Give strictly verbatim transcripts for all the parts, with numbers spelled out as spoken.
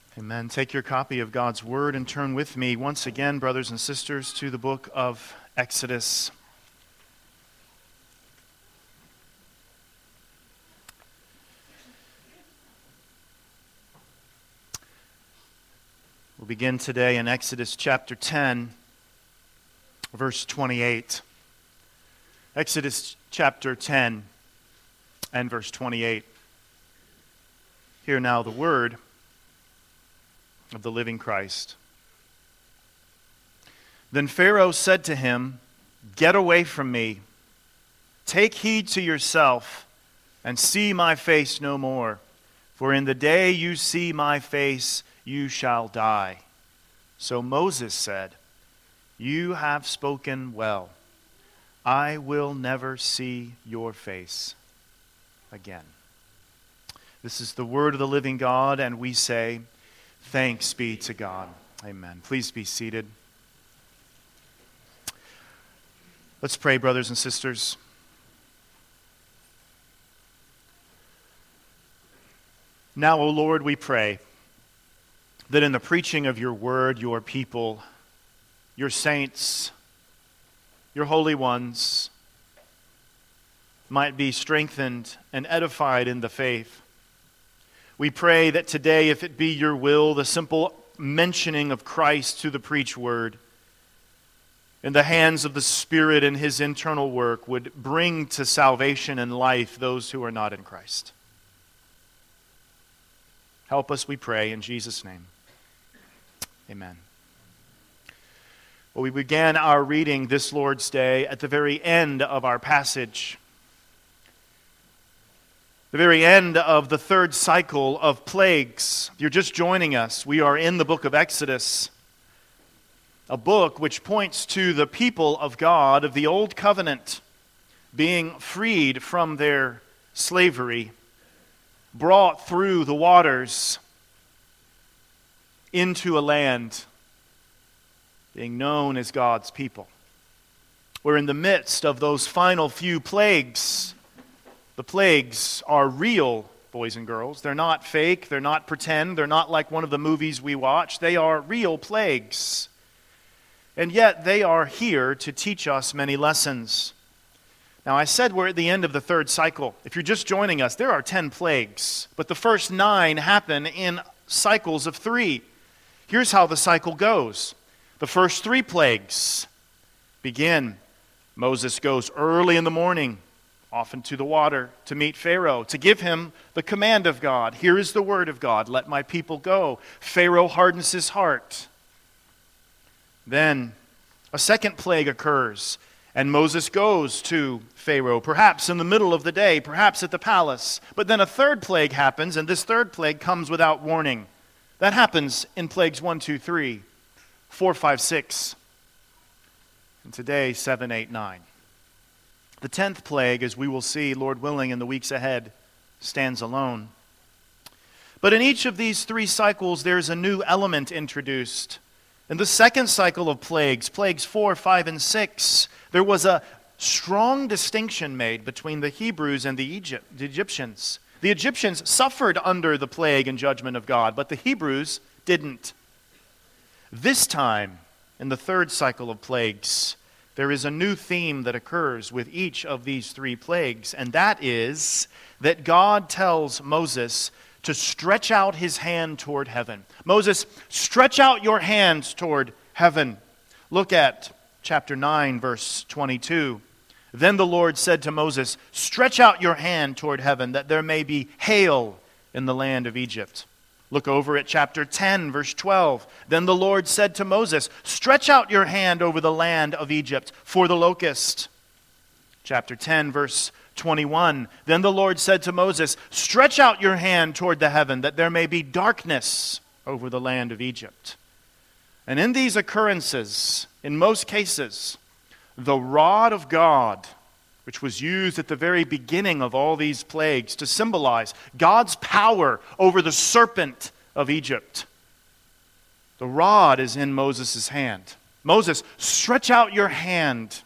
Amen. Take your copy of God's Word and turn with me once again, brothers and sisters, to the book of Exodus. We'll begin today in Exodus chapter ten, verse twenty-eight. Exodus chapter ten and verse twenty-eight. Hear now the word of the living Christ. Then Pharaoh said to him, "Get away from me. Take heed to yourself, and see my face no more. For in the day you see my face, you shall die." So Moses said, "You have spoken well. I will never see your face again." This is the word of the living God, and we say, thanks be to God. Amen. Please be seated. Let's pray, brothers and sisters. Now, O Lord, we pray that in the preaching of your word, your people, your saints, your holy ones might be strengthened and edified in the faith. We pray that today, if it be your will, the simple mentioning of Christ through the preached word in the hands of the Spirit and His internal work would bring to salvation and life those who are not in Christ. Help us, we pray, in Jesus' name. Amen. Well, we began our reading this Lord's Day at the very end of our passage. The very end of the third cycle of plagues. If you're just joining us, we are in the book of Exodus, a book which points to the people of God of the Old Covenant being freed from their slavery, brought through the waters into a land being known as God's people. We're in the midst of those final few plagues. The plagues are real, boys and girls. They're not fake, they're not pretend, they're not like one of the movies we watch. They are real plagues. And yet they are here to teach us many lessons. Now, I said we're at the end of the third cycle. If you're just joining us, there are ten plagues, but the first nine happen in cycles of three. Here's how the cycle goes. The first three plagues begin. Moses goes early in the morning, often to the water, to meet Pharaoh, to give him the command of God. Here is the word of God, let my people go. Pharaoh hardens his heart. Then a second plague occurs, and Moses goes to Pharaoh, perhaps in the middle of the day, perhaps at the palace. But then a third plague happens, and this third plague comes without warning. That happens in plagues one, two, three, four, five, six, and today, seven, eight, nine. The tenth plague, as we will see, Lord willing, in the weeks ahead, stands alone. But in each of these three cycles, there's a new element introduced. In the second cycle of plagues, plagues four, five, and six, there was a strong distinction made between the Hebrews and the, Egypt, the Egyptians. The Egyptians suffered under the plague and judgment of God, but the Hebrews didn't. This time, in the third cycle of plagues, there is a new theme that occurs with each of these three plagues, and that is that God tells Moses to stretch out his hand toward heaven. Moses, stretch out your hands toward heaven. Look at chapter nine, verse twenty-two. Then the Lord said to Moses, stretch out your hand toward heaven, that there may be hail in the land of Egypt. Look over at chapter ten, verse twelve. Then the Lord said to Moses, stretch out your hand over the land of Egypt for the locust. Chapter ten, verse twenty-one. Then the Lord said to Moses, stretch out your hand toward the heaven, that there may be darkness over the land of Egypt. And in these occurrences, in most cases, the rod of God, which was used at the very beginning of all these plagues to symbolize God's power over the serpent of Egypt. The rod is in Moses' hand. Moses, stretch out your hand.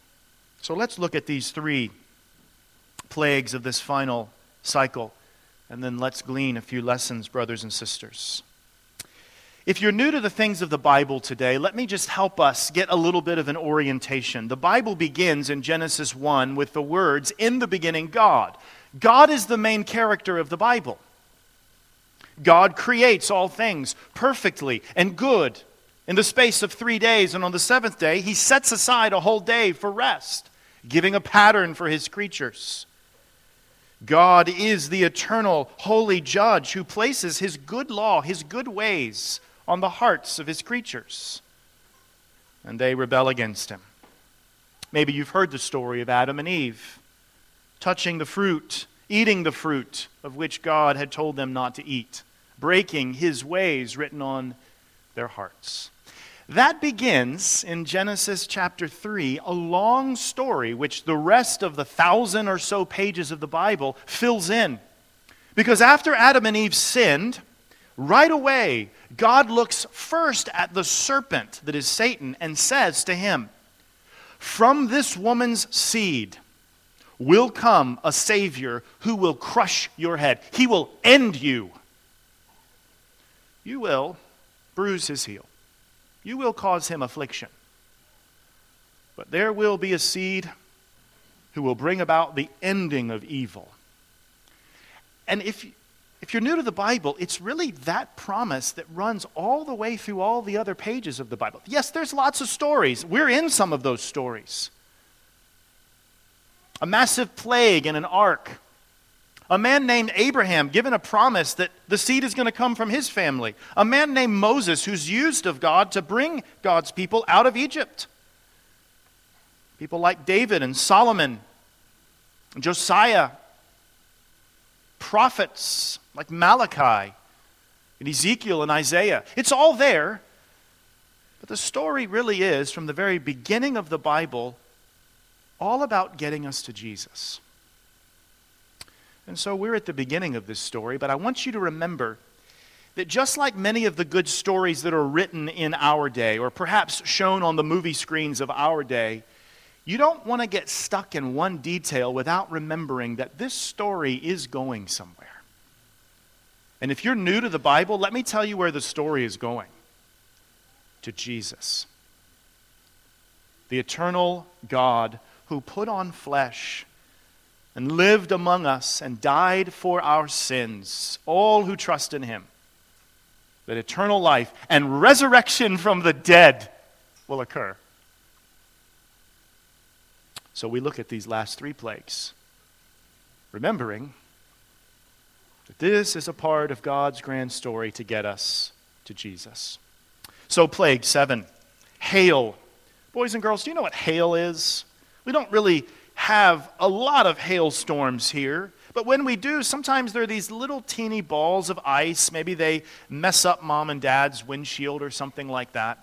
So let's look at these three plagues of this final cycle. and then let's glean a few lessons, brothers and sisters. If you're new to the things of the Bible today, let me just help us get a little bit of an orientation. The Bible begins in Genesis one with the words, "In the beginning, God." God is the main character of the Bible. God creates all things perfectly and good in the space of three days, and on the seventh day, He sets aside a whole day for rest, giving a pattern for His creatures. God is the eternal, holy judge who places His good law, His good ways on the hearts of His creatures, and they rebel against Him. Maybe you've heard the story of Adam and Eve touching the fruit, eating the fruit of which God had told them not to eat, breaking His ways written on their hearts. That begins in Genesis chapter three, a long story which the rest of the thousand or so pages of the Bible fills in. Because after Adam and Eve sinned, right away, God looks first at the serpent, that is Satan, and says to him, "From this woman's seed will come a Savior who will crush your head. He will end you. You will bruise his heel. You will cause him affliction. But there will be a seed who will bring about the ending of evil." And if If you're new to the Bible, it's really that promise that runs all the way through all the other pages of the Bible. Yes, there's lots of stories. We're in some of those stories. A massive plague in an ark. A man named Abraham given a promise that the seed is going to come from his family. A man named Moses who's used of God to bring God's people out of Egypt. People like David and Solomon, and Josiah. Prophets like Malachi and Ezekiel and Isaiah. It's all there. But the story really is, from the very beginning of the Bible, all about getting us to Jesus. And so we're at the beginning of this story, but I want you to remember that just like many of the good stories that are written in our day, or perhaps shown on the movie screens of our day, you don't want to get stuck in one detail without remembering that this story is going somewhere. And if you're new to the Bible, let me tell you where the story is going. To Jesus. The eternal God who put on flesh and lived among us and died for our sins, all who trust in Him. That eternal life and resurrection from the dead will occur. So we look at these last three plagues, remembering that this is a part of God's grand story to get us to Jesus. So plague seven, hail. Boys and girls, do you know what hail is? We don't really have a lot of hailstorms here, but when we do, sometimes there are these little teeny balls of ice. Maybe they mess up mom and dad's windshield or something like that.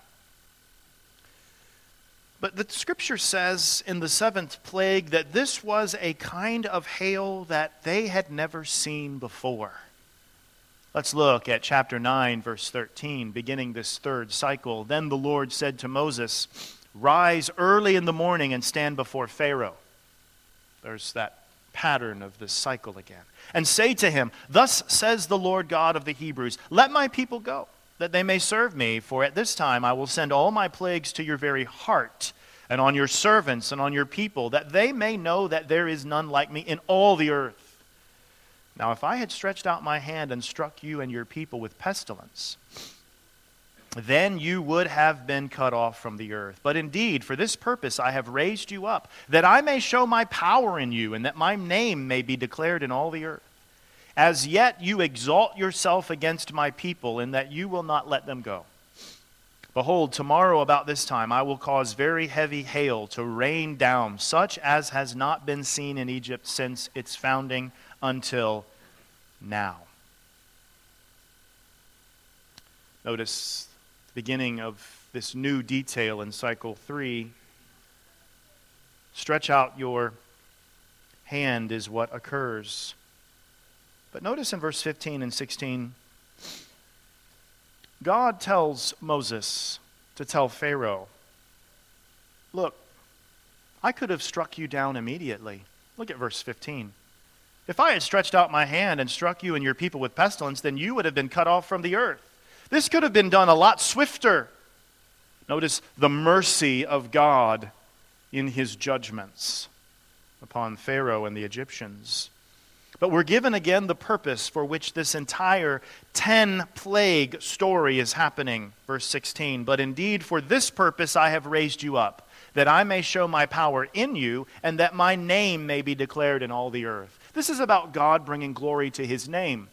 But the scripture says in the seventh plague that this was a kind of hail that they had never seen before. Let's look at chapter nine, verse thirteen, beginning this third cycle. Then the Lord said to Moses, "Rise early in the morning and stand before Pharaoh." There's that pattern of this cycle again. "And say to him, 'Thus says the Lord God of the Hebrews, let my people go, that they may serve me, for at this time I will send all my plagues to your very heart, and on your servants and on your people, that they may know that there is none like me in all the earth. Now if I had stretched out my hand and struck you and your people with pestilence, then you would have been cut off from the earth. But indeed, for this purpose I have raised you up, that I may show my power in you, and that my name may be declared in all the earth. As yet you exalt yourself against my people, in that you will not let them go. Behold, tomorrow about this time I will cause very heavy hail to rain down, such as has not been seen in Egypt since its founding until now." Notice the beginning of this new detail in cycle three. Stretch out your hand is what occurs. But notice in verse fifteen and sixteen, God tells Moses to tell Pharaoh, "Look, I could have struck you down immediately." Look at verse fifteen. If I had stretched out my hand and struck you and your people with pestilence, then you would have been cut off from the earth. This could have been done a lot swifter. Notice the mercy of God in his judgments upon Pharaoh and the Egyptians. But we're given again the purpose for which this entire ten-plague story is happening. Verse sixteen, but indeed for this purpose I have raised you up, that I may show my power in you, and that my name may be declared in all the earth. This is about God bringing glory to his name.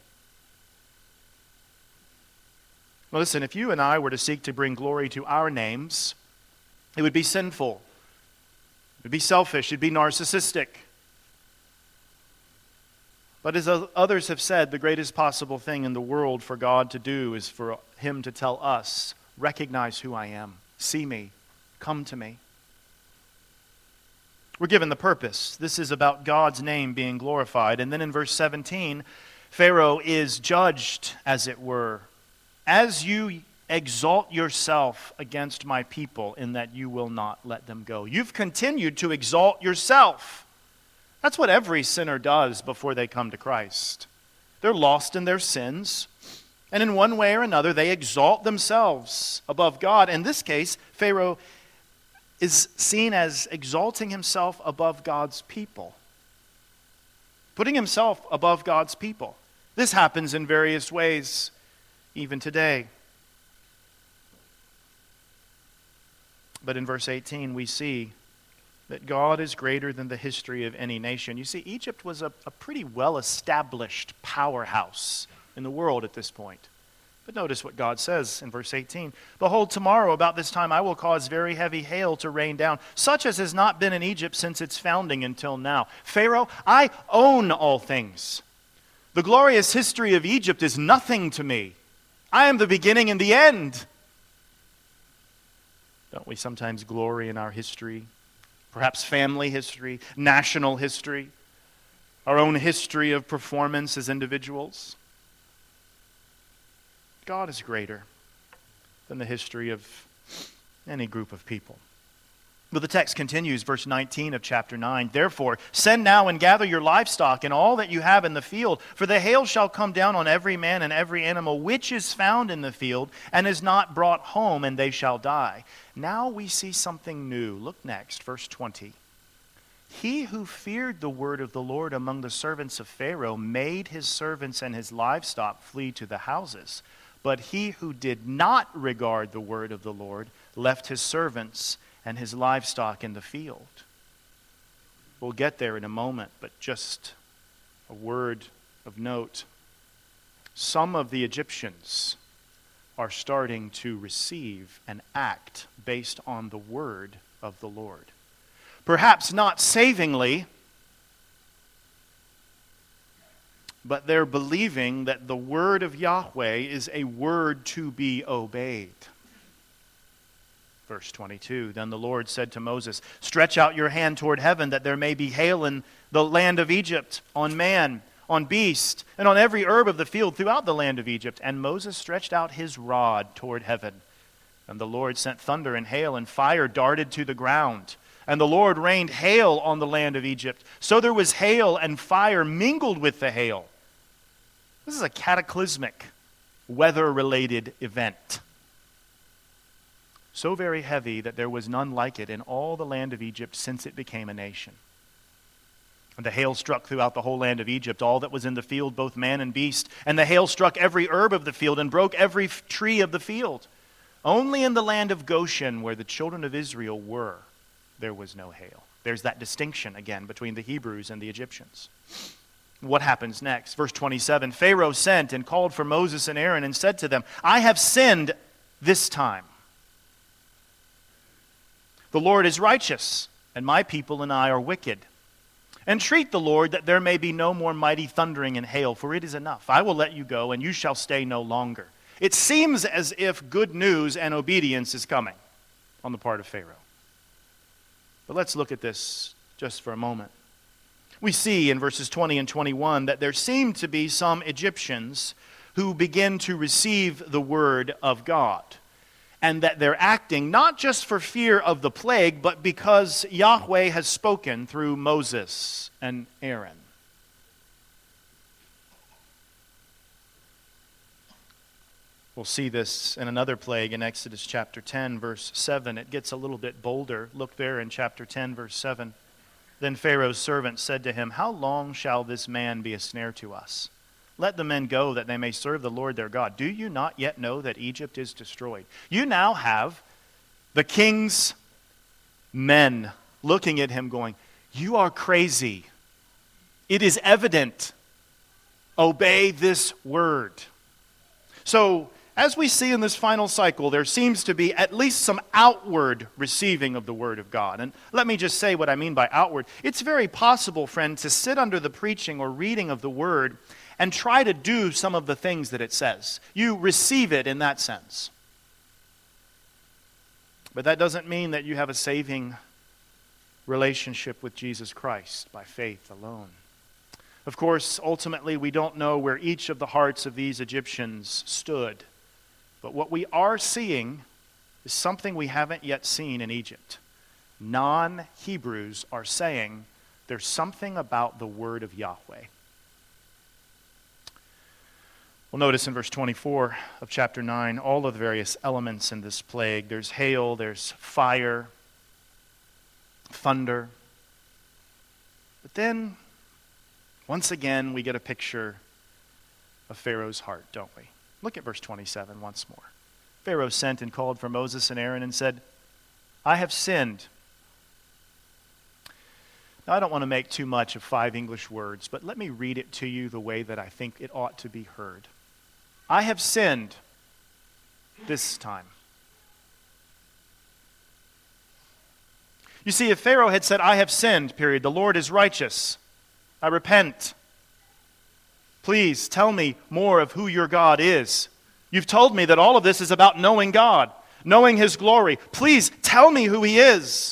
Now listen, if you and I were to seek to bring glory to our names, it would be sinful. It would be selfish. It would be narcissistic. But as others have said, the greatest possible thing in the world for God to do is for him to tell us, recognize who I am, see me, come to me. We're given the purpose. This is about God's name being glorified. And then in verse seventeen, Pharaoh is judged, as it were. As you exalt yourself against my people in that you will not let them go. You've continued to exalt yourself. That's what every sinner does before they come to Christ. They're lost in their sins, and in one way or another, they exalt themselves above God. In this case, Pharaoh is seen as exalting himself above God's people, putting himself above God's people. This happens in various ways, even today. But in verse eighteen, we see that God is greater than the history of any nation. You see, Egypt was a, a pretty well-established powerhouse in the world at this point. But notice what God says in verse eighteen. Behold, tomorrow about this time I will cause very heavy hail to rain down, such as has not been in Egypt since its founding until now. Pharaoh, I own all things. The glorious history of Egypt is nothing to me. I am the beginning and the end. Don't we sometimes glory in our history? Perhaps family history, national history, our own history of performance as individuals. God is greater than the history of any group of people. But the text continues, verse nineteen of chapter nine. Therefore, send now and gather your livestock and all that you have in the field, for the hail shall come down on every man and every animal which is found in the field and is not brought home, and they shall die. Now we see something new. Look next, verse twenty. He who feared the word of the Lord among the servants of Pharaoh made his servants and his livestock flee to the houses. But he who did not regard the word of the Lord left his servants and his livestock in the field. We'll get there in a moment, but just a word of note. Some of the Egyptians are starting to receive and act based on the word of the Lord. Perhaps not savingly, but they're believing that the word of Yahweh is a word to be obeyed. Verse twenty-two, then the Lord said to Moses, stretch out your hand toward heaven that there may be hail in the land of Egypt, on man, on beast, and on every herb of the field throughout the land of Egypt. And Moses stretched out his rod toward heaven. And the Lord sent thunder and hail, and fire darted to the ground. And the Lord rained hail on the land of Egypt. So there was hail and fire mingled with the hail. This is a cataclysmic, weather-related event. So very heavy that there was none like it in all the land of Egypt since it became a nation. And the hail struck throughout the whole land of Egypt, all that was in the field, both man and beast. And the hail struck every herb of the field and broke every tree of the field. Only in the land of Goshen, where the children of Israel were, there was no hail. There's that distinction again between the Hebrews and the Egyptians. What happens next? Verse twenty-seven, Pharaoh sent and called for Moses and Aaron and said to them, I have sinned this time. The Lord is righteous, and my people and I are wicked. Entreat the Lord that there may be no more mighty thundering and hail, for it is enough. I will let you go, and you shall stay no longer. It seems as if good news and obedience is coming on the part of Pharaoh. But let's look at this just for a moment. We see in verses twenty and twenty-one that there seem to be some Egyptians who begin to receive the word of God, and that they're acting not just for fear of the plague, but because Yahweh has spoken through Moses and Aaron. We'll see this in another plague in Exodus chapter ten, verse seven. It gets a little bit bolder. Look there in chapter ten, verse seven. Then Pharaoh's servant said to him, "How long shall this man be a snare to us? Let the men go that they may serve the Lord their God. Do you not yet know that Egypt is destroyed?" You now have the king's men looking at him going, "You are crazy. It is evident. Obey this word." So, as we see in this final cycle, there seems to be at least some outward receiving of the Word of God. And let me just say what I mean by outward. It's very possible, friend, to sit under the preaching or reading of the Word and try to do some of the things that it says. You receive it in that sense. But that doesn't mean that you have a saving relationship with Jesus Christ by faith alone. Of course, ultimately, we don't know where each of the hearts of these Egyptians stood. But what we are seeing is something we haven't yet seen in Egypt. Non-Hebrews are saying there's something about the word of Yahweh. We'll notice in verse twenty-four of chapter nine all of the various elements in this plague. There's hail, there's fire, thunder. But then, once again, we get a picture of Pharaoh's heart, don't we? Look at verse twenty-seven once more. Pharaoh sent and called for Moses and Aaron and said, "I have sinned." Now, I don't want to make too much of five English words, but let me read it to you the way that I think it ought to be heard. I have sinned this time. You see, if Pharaoh had said, "I have sinned, period, the Lord is righteous, I repent. Please tell me more of who your God is. You've told me that all of this is about knowing God, knowing His glory. Please tell me who He is."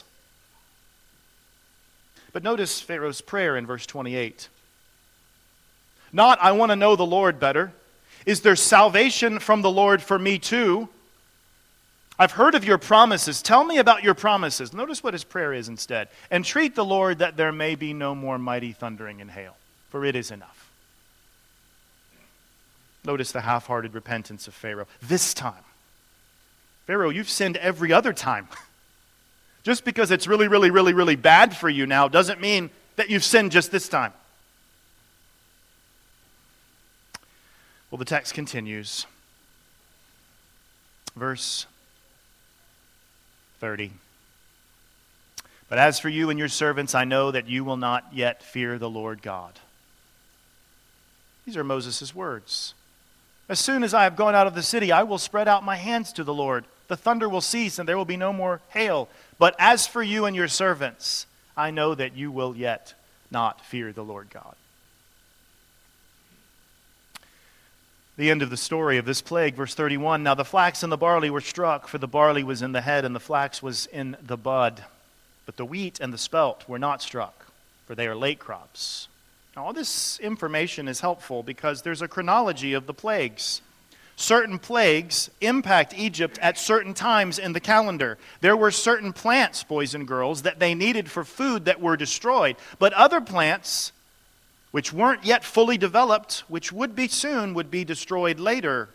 But notice Pharaoh's prayer in verse twenty-eight. Not, "I want to know the Lord better. Is there salvation from the Lord for me too? I've heard of your promises. Tell me about your promises." Notice what his prayer is instead. "Entreat the Lord that there may be no more mighty thundering and hail, for it is enough." Notice the half-hearted repentance of Pharaoh. This time. Pharaoh, you've sinned every other time. Just because it's really, really, really, really bad for you now doesn't mean that you've sinned just this time. Well, the text continues. Verse thirty. "But as for you and your servants, I know that you will not yet fear the Lord God." These are Moses' words. "As soon as I have gone out of the city, I will spread out my hands to the Lord. The thunder will cease, and there will be no more hail. But as for you and your servants, I know that you will yet not fear the Lord God." The end of the story of this plague, verse thirty-one. "Now the flax and the barley were struck, for the barley was in the head, and the flax was in the bud. But the wheat and the spelt were not struck, for they are late crops." Now, all this information is helpful because there's a chronology of the plagues. Certain plagues impact Egypt at certain times in the calendar. There were certain plants, boys and girls, that they needed for food that were destroyed. But other plants, which weren't yet fully developed, which would be soon, would be destroyed later.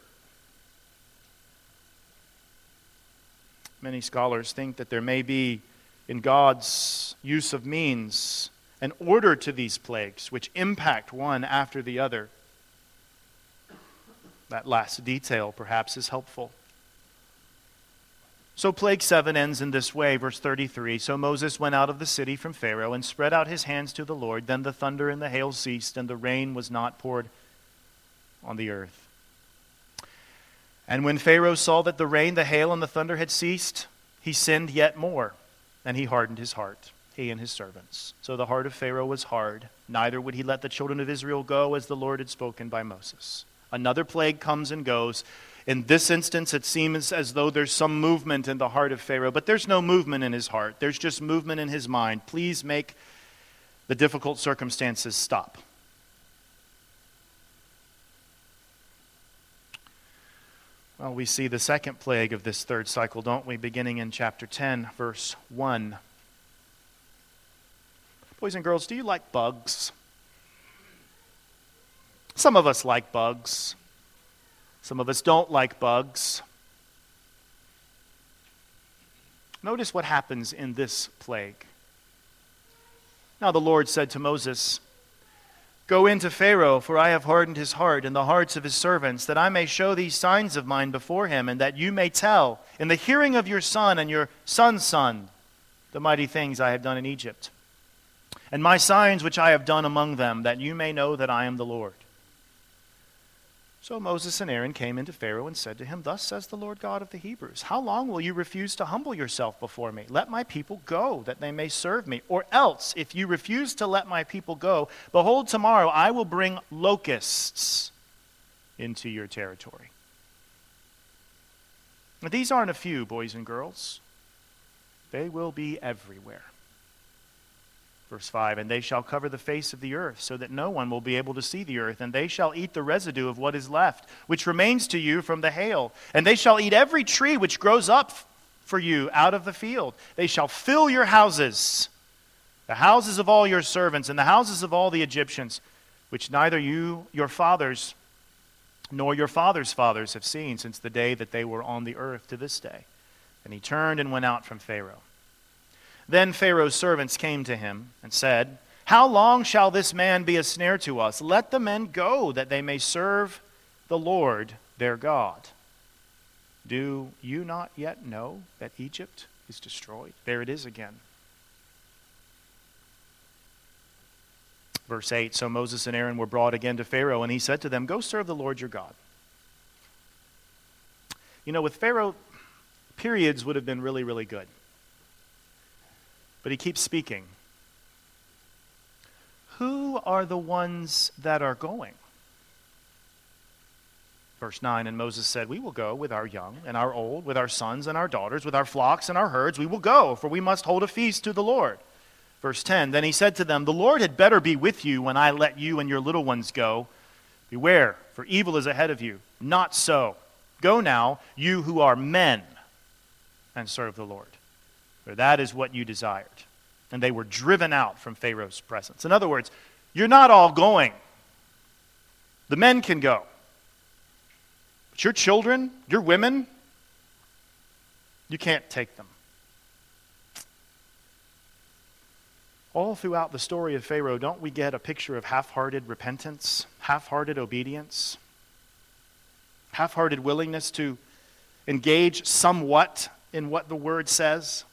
Many scholars think that there may be, in God's use of means, an order to these plagues, which impact one after the other. That last detail, perhaps, is helpful. So plague seven ends in this way, verse thirty-three. "So Moses went out of the city from Pharaoh and spread out his hands to the Lord. Then the thunder and the hail ceased, and the rain was not poured on the earth. And when Pharaoh saw that the rain, the hail, and the thunder had ceased, he sinned yet more, and he hardened his heart, he and his servants. So the heart of Pharaoh was hard, neither would he let the children of Israel go as the Lord had spoken by Moses." Another plague comes and goes. In this instance, it seems as though there's some movement in the heart of Pharaoh, but there's no movement in his heart. There's just movement in his mind. Please make the difficult circumstances stop. Well, we see the second plague of this third cycle, don't we? Beginning in chapter ten, verse one. Boys and girls, do you like bugs? Some of us like bugs. Some of us don't like bugs. Notice what happens in this plague. Now the Lord said to Moses, "Go in to Pharaoh, for I have hardened his heart and the hearts of his servants, that I may show these signs of mine before him, and that you may tell in the hearing of your son and your son's son the mighty things I have done in Egypt, and my signs which I have done among them, that you may know that I am the Lord." So Moses and Aaron came into Pharaoh and said to him, "Thus says the Lord God of the Hebrews, how long will you refuse to humble yourself before me? Let my people go, that they may serve me. Or else, if you refuse to let my people go, behold, tomorrow I will bring locusts into your territory." Now, these aren't a few, boys and girls. They will be everywhere. Verse five, "And they shall cover the face of the earth, so that no one will be able to see the earth. And they shall eat the residue of what is left, which remains to you from the hail. And they shall eat every tree which grows up for you out of the field. They shall fill your houses, the houses of all your servants, and the houses of all the Egyptians, which neither you, your fathers, nor your fathers' fathers have seen since the day that they were on the earth to this day." And he turned and went out from Pharaoh. Then Pharaoh's servants came to him and said, "How long shall this man be a snare to us? Let the men go, that they may serve the Lord their God. Do you not yet know that Egypt is destroyed?" There it is again. Verse eight, "So Moses and Aaron were brought again to Pharaoh, and he said to them, 'Go serve the Lord your God.'" You know, with Pharaoh, periods would have been really, really good. But he keeps speaking. Who are the ones that are going? Verse nine, "And Moses said, 'We will go with our young and our old, with our sons and our daughters, with our flocks and our herds. We will go, for we must hold a feast to the Lord.' Verse ten, "Then he said to them, 'The Lord had better be with you when I let you and your little ones go. Beware, for evil is ahead of you. Not so. Go now, you who are men, and serve the Lord. For that is what you desired.' And they were driven out from Pharaoh's presence." In other words, you're not all going. The men can go. But your children, your women, you can't take them. All throughout the story of Pharaoh, don't we get a picture of half-hearted repentance, half-hearted obedience, half-hearted willingness to engage somewhat in what the word says?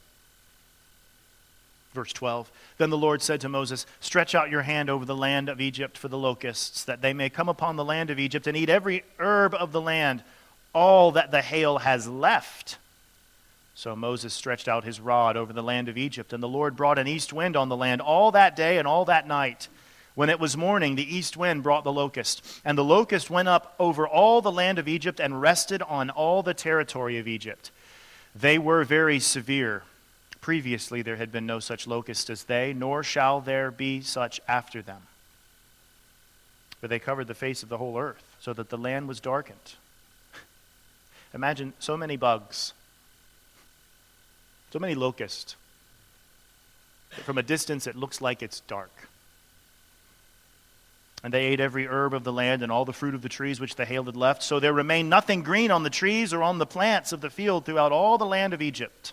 Verse twelve, "Then the Lord said to Moses, 'Stretch out your hand over the land of Egypt for the locusts, that they may come upon the land of Egypt and eat every herb of the land, all that the hail has left.' So Moses stretched out his rod over the land of Egypt, and the Lord brought an east wind on the land all that day and all that night. When it was morning, the east wind brought the locust, and the locust went up over all the land of Egypt and rested on all the territory of Egypt. They were very severe. Previously there had been no such locust as they, nor shall there be such after them. For they covered the face of the whole earth, so that the land was darkened." Imagine so many bugs, so many locusts, that from a distance it looks like it's dark. "And they ate every herb of the land and all the fruit of the trees which the hail had left, so there remained nothing green on the trees or on the plants of the field throughout all the land of Egypt."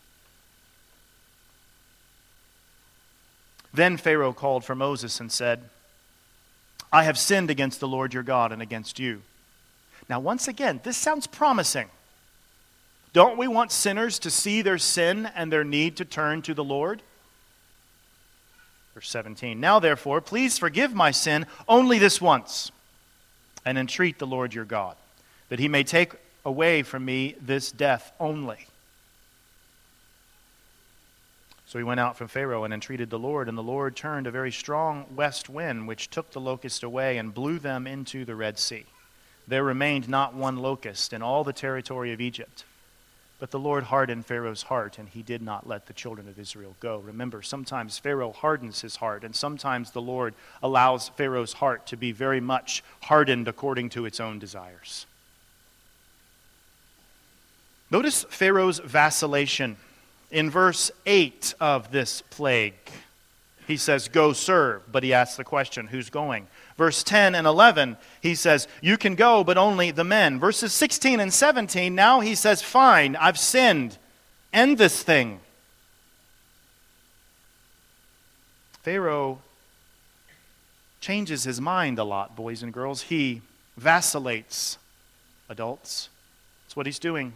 Then Pharaoh called for Moses and said, "I have sinned against the Lord your God and against you." Now, once again, this sounds promising. Don't we want sinners to see their sin and their need to turn to the Lord? Verse seventeen, "Now therefore, please forgive my sin only this once, and entreat the Lord your God, that he may take away from me this death only." So he went out from Pharaoh and entreated the Lord, and the Lord turned a very strong west wind, which took the locust away and blew them into the Red Sea. There remained not one locust in all the territory of Egypt. But the Lord hardened Pharaoh's heart, and he did not let the children of Israel go. Remember, sometimes Pharaoh hardens his heart, and sometimes the Lord allows Pharaoh's heart to be very much hardened according to its own desires. Notice Pharaoh's vacillation in verse eight of this plague. he says, go serve, but he asks the question, who's going? Verse ten and eleven, he says, you can go, but only the men. Verses sixteen and seventeen, now he says, fine, I've sinned. End this thing. Pharaoh changes his mind a lot, boys and girls. He vacillates, adults. That's what he's doing.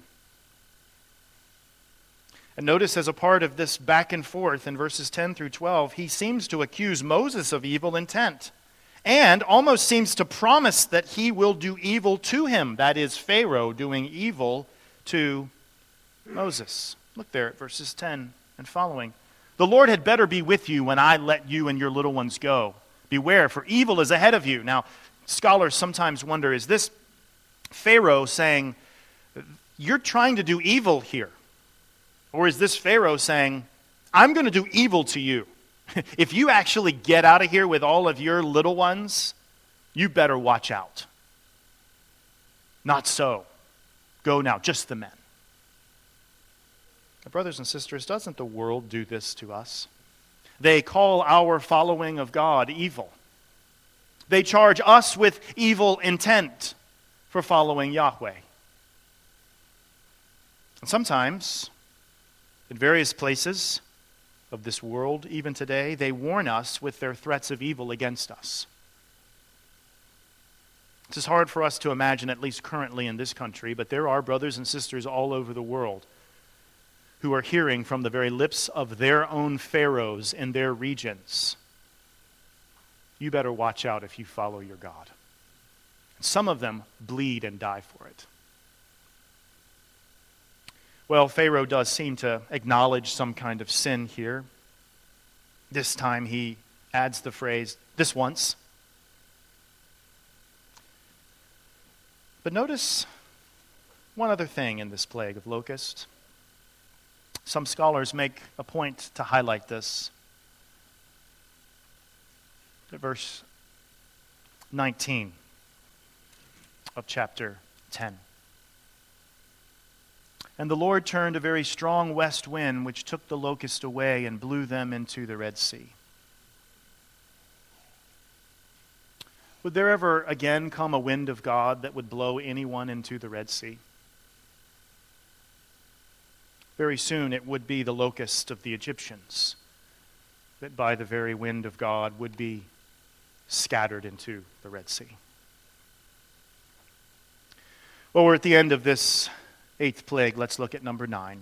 And notice as a part of this back and forth in verses ten through twelve, he seems to accuse Moses of evil intent and almost seems to promise that he will do evil to him. That is, Pharaoh doing evil to Moses. Look there at verses ten and following. The Lord had better be with you when I let you and your little ones go. Beware, for evil is ahead of you. Now, scholars sometimes wonder, is this Pharaoh saying, you're trying to do evil here? Or is this Pharaoh saying, I'm going to do evil to you? If you actually get out of here with all of your little ones, you better watch out. Not so. Go now, just the men. Brothers and sisters, doesn't the world do this to us? They call our following of God evil. They charge us with evil intent for following Yahweh. And sometimes, in various places of this world, even today, they warn us with their threats of evil against us. This is hard for us to imagine, at least currently in this country, but there are brothers and sisters all over the world who are hearing from the very lips of their own pharaohs in their regions, you better watch out if you follow your God. Some of them bleed and die for it. Well, Pharaoh does seem to acknowledge some kind of sin here. This time he adds the phrase, this once. But notice one other thing in this plague of locusts. Some scholars make a point to highlight this. Verse nineteen of chapter ten. And the Lord turned a very strong west wind, which took the locust away and blew them into the Red Sea. Would there ever again come a wind of God that would blow anyone into the Red Sea? Very soon it would be the locust of the Egyptians that by the very wind of God would be scattered into the Red Sea. Well, we're at the end of this eighth plague. Let's look at number nine.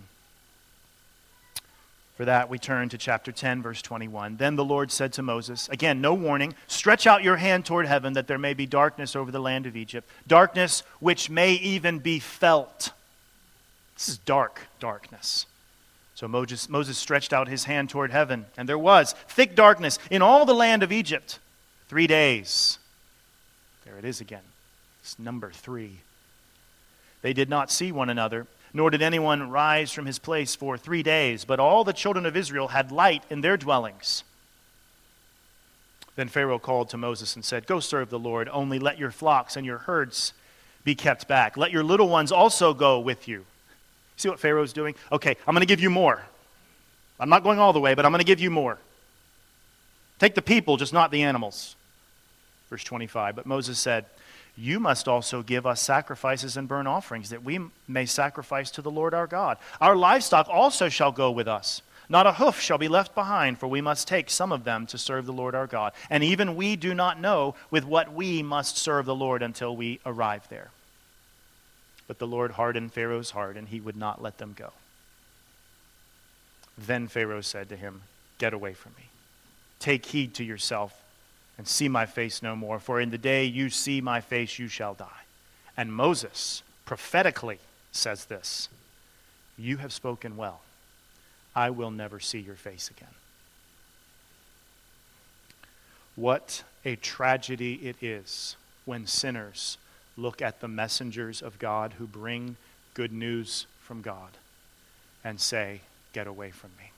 For that, we turn to chapter ten, verse twenty-one. Then the Lord said to Moses, again, no warning, stretch out your hand toward heaven that there may be darkness over the land of Egypt, darkness which may even be felt. This is dark darkness. So Moses, Moses stretched out his hand toward heaven, and there was thick darkness in all the land of Egypt. Three days. There it is again. It's number three. They did not see one another, nor did anyone rise from his place for three days, but all the children of Israel had light in their dwellings. Then Pharaoh called to Moses and said, go serve the Lord, only let your flocks and your herds be kept back. Let your little ones also go with you. See what Pharaoh's doing? Okay, I'm going to give you more. I'm not going all the way, but I'm going to give you more. Take the people, just not the animals. Verse twenty-five, but Moses said, you must also give us sacrifices and burnt offerings, that we may sacrifice to the Lord our God. Our livestock also shall go with us. Not a hoof shall be left behind, for we must take some of them to serve the Lord our God. And even we do not know with what we must serve the Lord until we arrive there. But the Lord hardened Pharaoh's heart, and he would not let them go. Then Pharaoh said to him, get away from me. Take heed to yourself, and see my face no more. For in the day you see my face, you shall die. And Moses prophetically says this, you have spoken well. I will never see your face again. What a tragedy it is when sinners look at the messengers of God who bring good news from God and say, get away from me.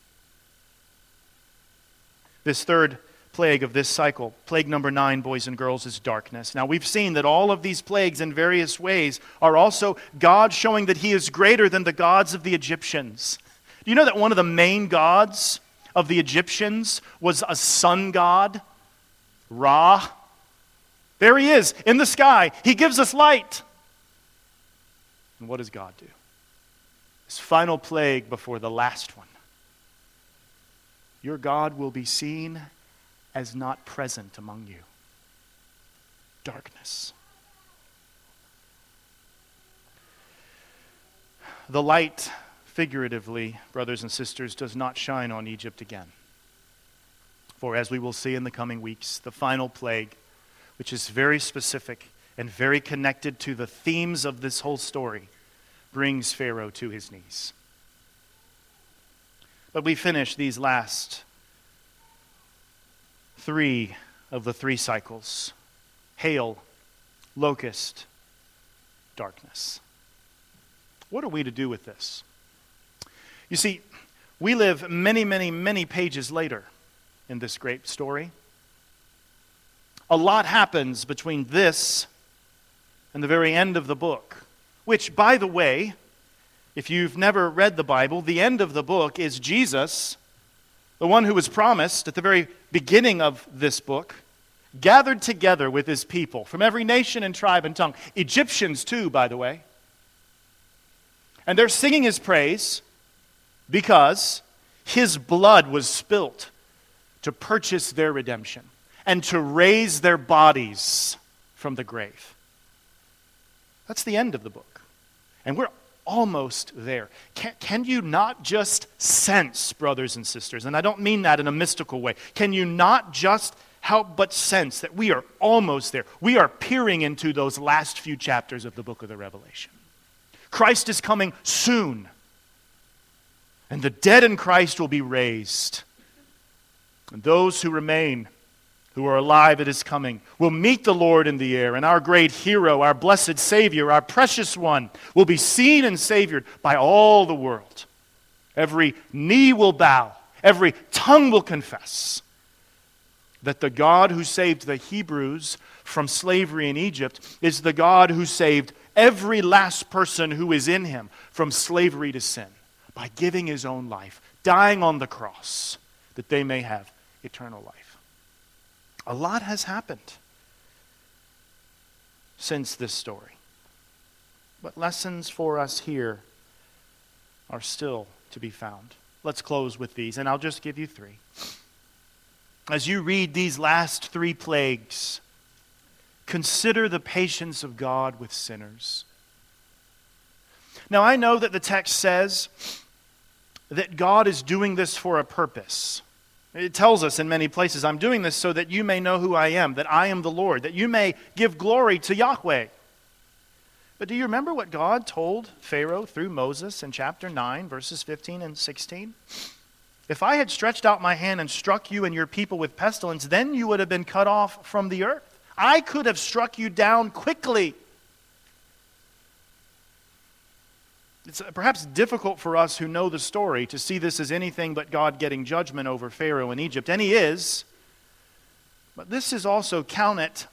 This third plague of this cycle, plague number nine, boys and girls, is darkness. Now we've seen that all of these plagues in various ways are also God showing that he is greater than the gods of the Egyptians. Do you know that one of the main gods of the Egyptians was a sun god, Ra. There he is in the sky. He gives us light. And what does God do? His final plague before the last one. Your God will be seen as not present among you. Darkness. The light, figuratively, brothers and sisters, does not shine on Egypt again. For as we will see in the coming weeks, the final plague, which is very specific and very connected to the themes of this whole story, brings Pharaoh to his knees. But we finish these last three of the three cycles: hail, locust, darkness. What are we to do with this? You see, we live many, many, many pages later in this great story. A lot happens between this and the very end of the book, which, by the way, if you've never read the Bible, the end of the book is Jesus, the one who was promised at the very beginning of this book, gathered together with his people from every nation and tribe and tongue. Egyptians too, by the way. And they're singing his praise because his blood was spilt to purchase their redemption and to raise their bodies from the grave. That's the end of the book. And we're almost there. Can, can you not just sense, brothers and sisters, and I don't mean that in a mystical way, can you not just help but sense that we are almost there? We are peering into those last few chapters of the book of the Revelation. Christ is coming soon. And the dead in Christ will be raised. And those who remain, who are alive at his coming, will meet the Lord in the air. And our great hero, our blessed Savior, our precious one, will be seen and savored by all the world. Every knee will bow. Every tongue will confess that the God who saved the Hebrews from slavery in Egypt is the God who saved every last person who is in him from slavery to sin by giving his own life, dying on the cross, that they may have eternal life. A lot has happened since this story. But lessons for us here are still to be found. Let's close with these, and I'll just give you three. As you read these last three plagues, consider the patience of God with sinners. Now, I know that the text says that God is doing this for a purpose. It tells us in many places, I'm doing this so that you may know who I am, that I am the Lord, that you may give glory to Yahweh. But do you remember what God told Pharaoh through Moses in chapter nine, verses fifteen and sixteen? If I had stretched out my hand and struck you and your people with pestilence, then you would have been cut off from the earth. I could have struck you down quickly. It's perhaps difficult for us who know the story to see this as anything but God getting judgment over Pharaoh in Egypt. And he is. But this is also, count it,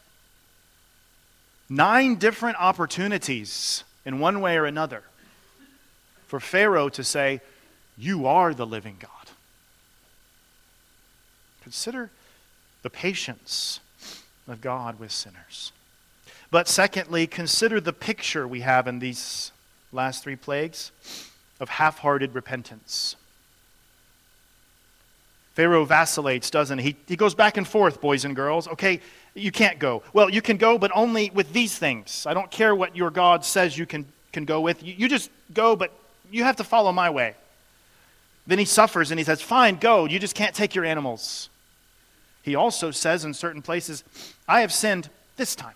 nine different opportunities in one way or another for Pharaoh to say, you are the living God. Consider the patience of God with sinners. But secondly, consider the picture we have in these last three plagues of half-hearted repentance. Pharaoh vacillates, doesn't he? He goes back and forth, boys and girls. Okay, you can't go. Well, you can go, but only with these things. I don't care what your God says you can, can go with. You, you just go, but you have to follow my way. Then he suffers and he says, fine, go. You just can't take your animals. He also says in certain places, I have sinned this time.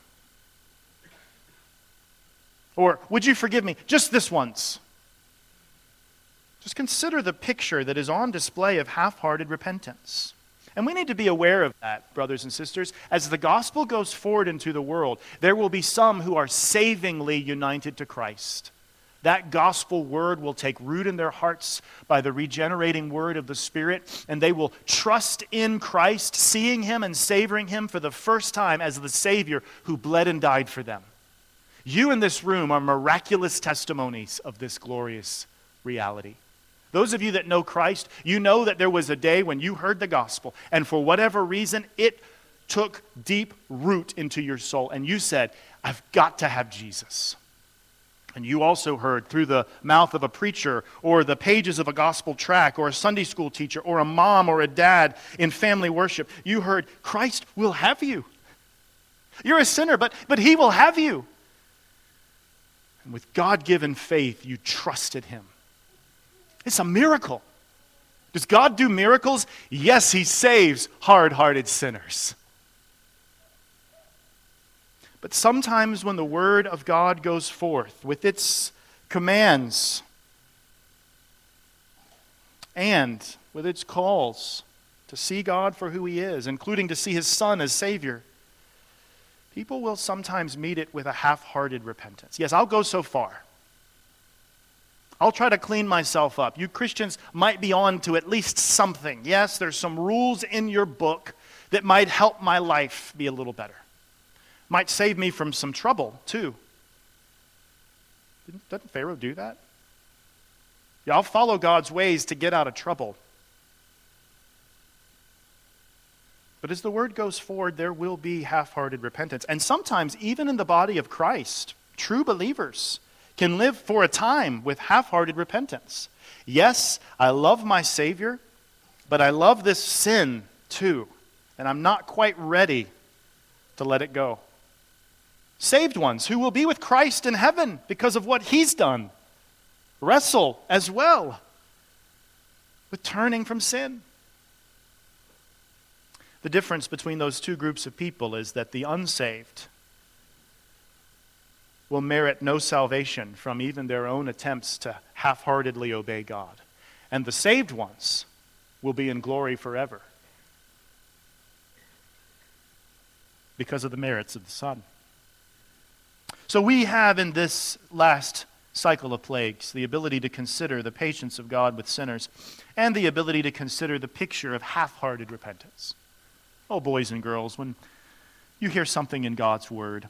Or, would you forgive me just this once? Just consider the picture that is on display of half-hearted repentance. And we need to be aware of that, brothers and sisters. As the gospel goes forward into the world, there will be some who are savingly united to Christ. That gospel word will take root in their hearts by the regenerating word of the Spirit, and they will trust in Christ, seeing him and savoring him for the first time as the Savior who bled and died for them. You in this room are miraculous testimonies of this glorious reality. Those of you that know Christ, you know that there was a day when you heard the gospel, and for whatever reason, it took deep root into your soul, and you said, I've got to have Jesus. And you also heard through the mouth of a preacher or the pages of a gospel tract or a Sunday school teacher or a mom or a dad in family worship, you heard, Christ will have you. You're a sinner, but, but he will have you. And with God-given faith, you trusted him. It's a miracle. Does God do miracles? Yes, he saves hard-hearted sinners. But sometimes when the word of God goes forth with its commands and with its calls to see God for who he is, including to see his Son as Savior, people will sometimes meet it with a half-hearted repentance. Yes, I'll go so far. I'll try to clean myself up. You Christians might be on to at least something. Yes, there's some rules in your book that might help my life be a little better. Might save me from some trouble, too. Didn't, doesn't Pharaoh do that? Yeah, I'll follow God's ways to get out of trouble. But as the word goes forward, there will be half-hearted repentance. And sometimes, even in the body of Christ, true believers can live for a time with half-hearted repentance. Yes, I love my Savior, but I love this sin too, and I'm not quite ready to let it go. Saved ones who will be with Christ in heaven because of what he's done wrestle as well with turning from sin. The difference between those two groups of people is that the unsaved will merit no salvation from even their own attempts to half-heartedly obey God. And the saved ones will be in glory forever because of the merits of the Son. So we have in this last cycle of plagues the ability to consider the patience of God with sinners and the ability to consider the picture of half-hearted repentance. Oh, boys and girls, when you hear something in God's word,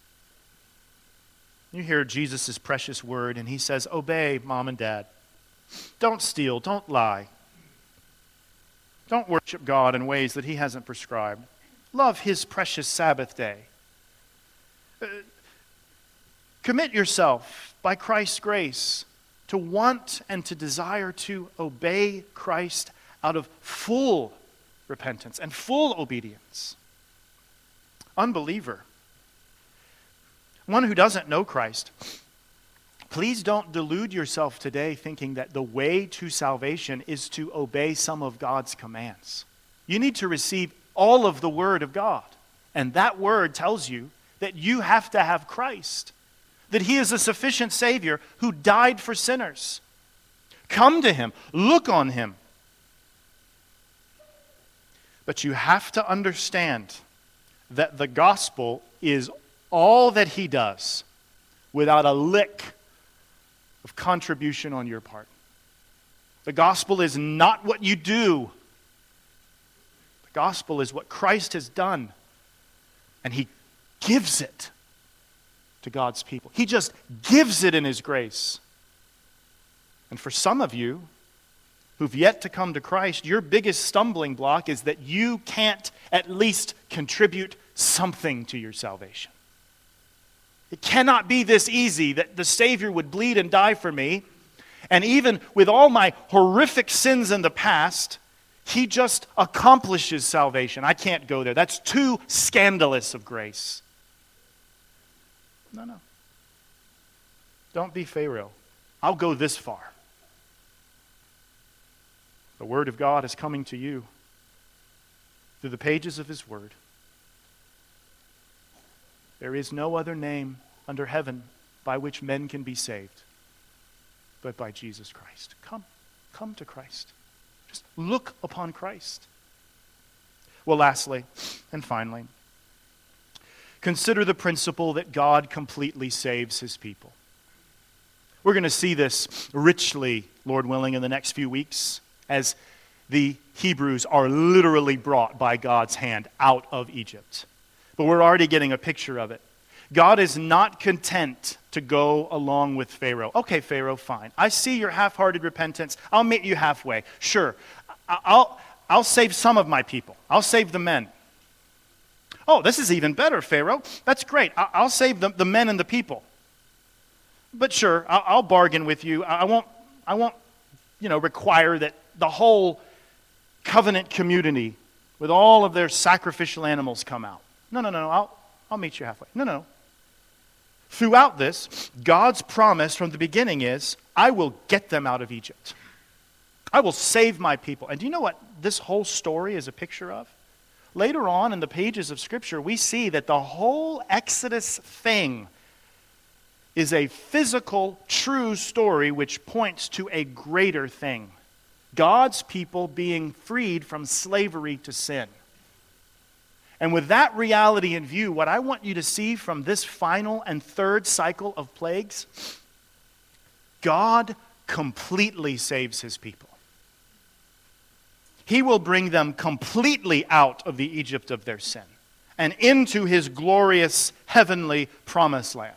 you hear Jesus' precious word, and he says, obey mom and dad. Don't steal. Don't lie. Don't worship God in ways that he hasn't prescribed. Love his precious Sabbath day. Uh, commit yourself by Christ's grace to want and to desire to obey Christ out of full repentance and full obedience. Unbeliever, one who doesn't know Christ, please don't delude yourself today thinking that the way to salvation is to obey some of God's commands. You need to receive all of the Word of God. And that Word tells you that you have to have Christ, that he is a sufficient Savior who died for sinners. Come to him. Look on him. But you have to understand that the gospel is all that he does without a lick of contribution on your part. The gospel is not what you do. The gospel is what Christ has done, and he gives it to God's people. He just gives it in his grace. And for some of you who've yet to come to Christ, your biggest stumbling block is that you can't at least contribute something to your salvation. It cannot be this easy that the Savior would bleed and die for me, and even with all my horrific sins in the past, he just accomplishes salvation. I can't go there. That's too scandalous of grace. No, no. Don't be Pharaoh. I'll go this far. The Word of God is coming to you through the pages of his Word. There is no other name under heaven by which men can be saved but by Jesus Christ. Come. Come to Christ. Just look upon Christ. Well, lastly and finally, consider the principle that God completely saves his people. We're going to see this richly, Lord willing, in the next few weeks as the Hebrews are literally brought by God's hand out of Egypt. But we're already getting a picture of it. God is not content to to go along with Pharaoh. Okay, Pharaoh, fine. I see your half-hearted repentance. I'll meet you halfway. Sure, I- I'll, I'll save some of my people. I'll save the men. Oh, this is even better, Pharaoh. That's great. I- I'll save the, the men and the people. But sure, I'll, I'll bargain with you. I won't, I won't, you know, require that the whole covenant community with all of their sacrificial animals come out. No, no, no, no. I'll, I'll meet you halfway. No, no. Throughout this, God's promise from the beginning is, I will get them out of Egypt. I will save my people. And do you know what this whole story is a picture of? Later on in the pages of Scripture, we see that the whole Exodus thing is a physical, true story which points to a greater thing. God's people being freed from slavery to sin. And with that reality in view, what I want you to see from this final and third cycle of plagues, God completely saves his people. He will bring them completely out of the Egypt of their sin and into his glorious heavenly promised land.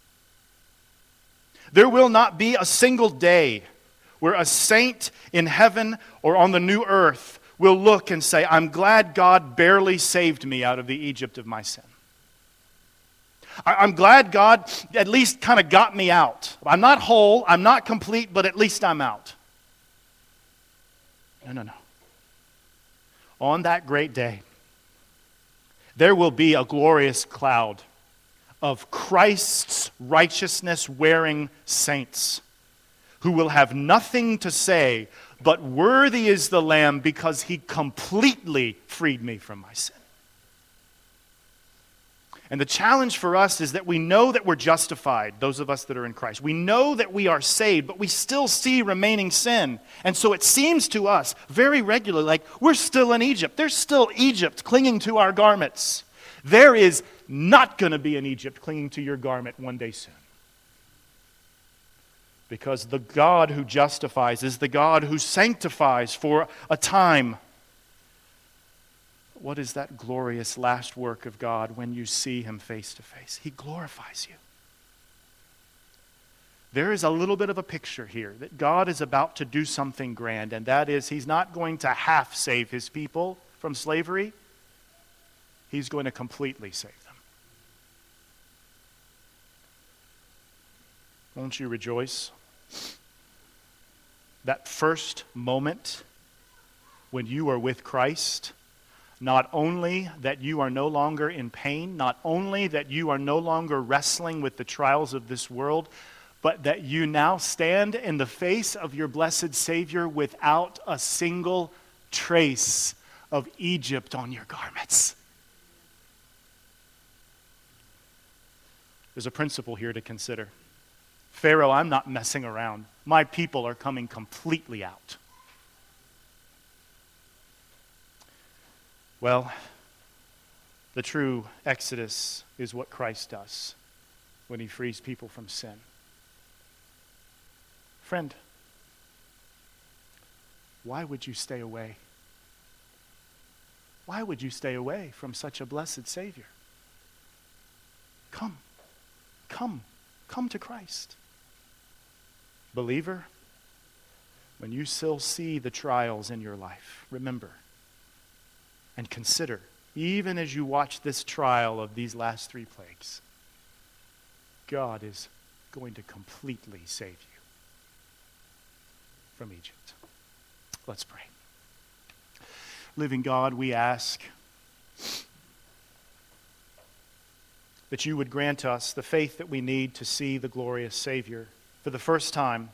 There will not be a single day where a saint in heaven or on the new earth will look and say, I'm glad God barely saved me out of the Egypt of my sin. I'm glad God at least kind of got me out. I'm not whole, I'm not complete, but at least I'm out. No, no, no. On that great day, there will be a glorious cloud of Christ's righteousness-wearing saints who will have nothing to say but worthy is the Lamb because he completely freed me from my sin. And the challenge for us is that we know that we're justified, those of us that are in Christ. We know that we are saved, but we still see remaining sin. And so it seems to us very regularly like we're still in Egypt. There's still Egypt clinging to our garments. There is not going to be an Egypt clinging to your garment one day soon. Because the God who justifies is the God who sanctifies for a time. What is that glorious last work of God when you see him face to face? He glorifies you. There is a little bit of a picture here that God is about to do something grand, and that is he's not going to half save his people from slavery. He's going to completely save them. Won't you rejoice? That first moment when you are with Christ, not only that you are no longer in pain, not only that you are no longer wrestling with the trials of this world, but that you now stand in the face of your blessed Savior without a single trace of Egypt on your garments. There's a principle here to consider. Pharaoh, I'm not messing around. My people are coming completely out. Well, the true exodus is what Christ does when he frees people from sin. Friend, why would you stay away? Why would you stay away from such a blessed Savior? Come, come, come to Christ. Believer, when you still see the trials in your life, remember and consider, even as you watch this trial of these last three plagues, God is going to completely save you from Egypt. Let's pray. Living God, we ask that you would grant us the faith that we need to see the glorious Savior for the first time,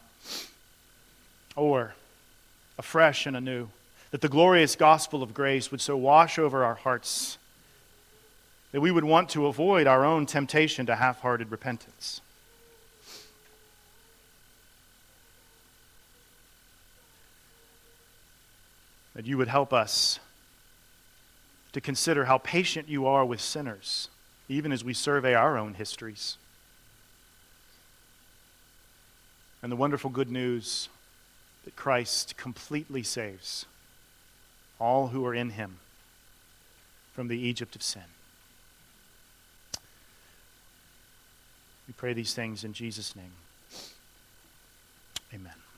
or afresh and anew, that the glorious gospel of grace would so wash over our hearts that we would want to avoid our own temptation to half-hearted repentance. That you would help us to consider how patient you are with sinners, even as we survey our own histories. And the wonderful good news that Christ completely saves all who are in him from the Egypt of sin. We pray these things in Jesus' name. Amen.